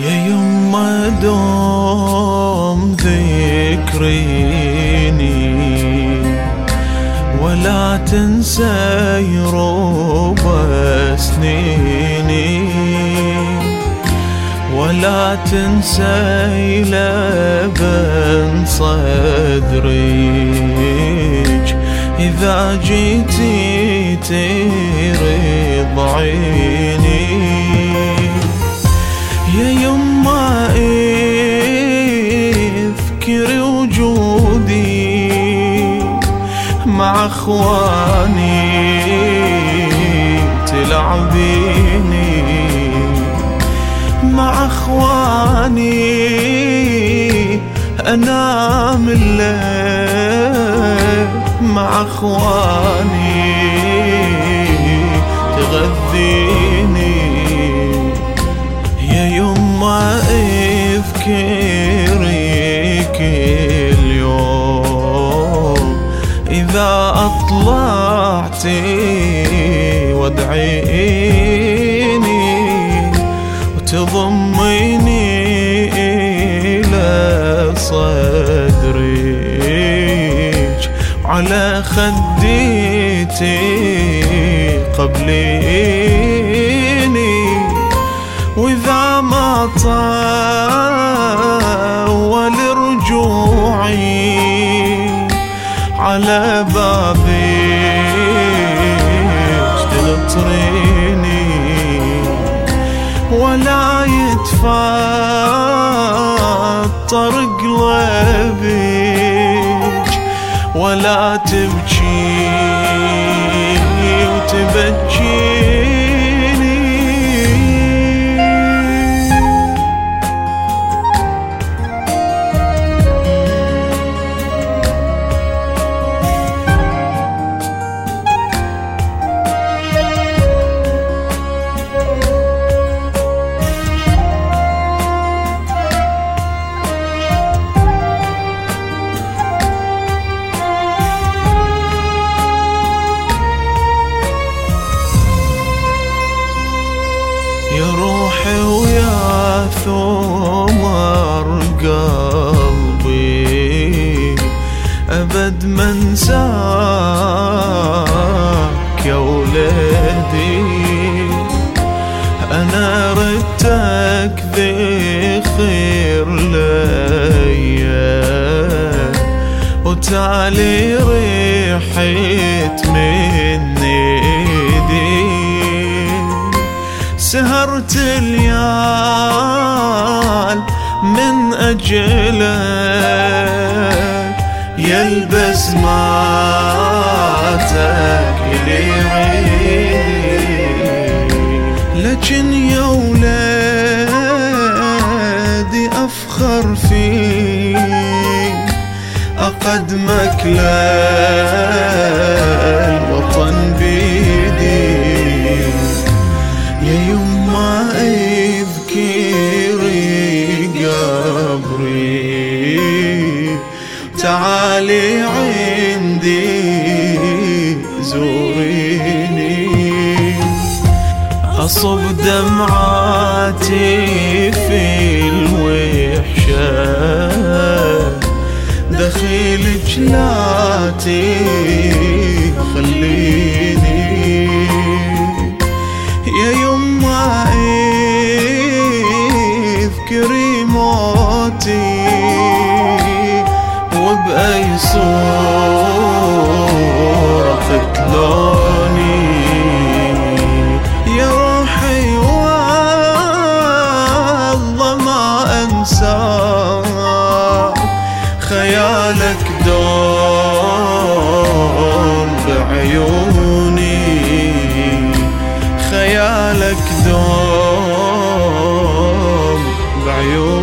يا يما دوم ذكريني ولا تنسى يروب سنيني، ولا تنسى لبن صدرك إذا جيتي ترضعيني. يا يما اذكري وجودي مع اخواني تلعبيني، مع اخواني انام الليل، مع اخواني تغذيني. يا يما اذكري كل يوم إذا أطلعتي وادعيني، وتضميني إلى صدرك وعلى خديتي قبليني. وإذا ما طول رجوعي على بابك تنطريني، ولا يتفطر قلبك ولا تبكي وتبكيني. يا روحي ويا ثمر قلبي أبد ما انساك يا ولدي. أنا ردتك ذي خير ليا، وتالي ريحت من ايدي. سهرت الليال من أجلك يلبس ماتك إلي عيني، لكن يا ولادي أفخر فيك أقدمك للوطن بيدي. يا يما اذكري قبري تعالي عندي زوريني، أصب دمعاتي في الوحشة دخيلك لا تخليني. يا يما اذكري موتي وبأي صورة قتلوني. يا روحي والله ما انساك، خيالك دوم بعيوني، خيالك دوم بعيوني.